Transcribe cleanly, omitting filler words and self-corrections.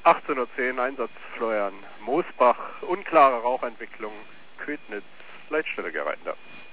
18:10 Uhr, Einsatz Florian Moosbach, unklare Rauchentwicklung, Ködnitz, Leitstelle Gereiter.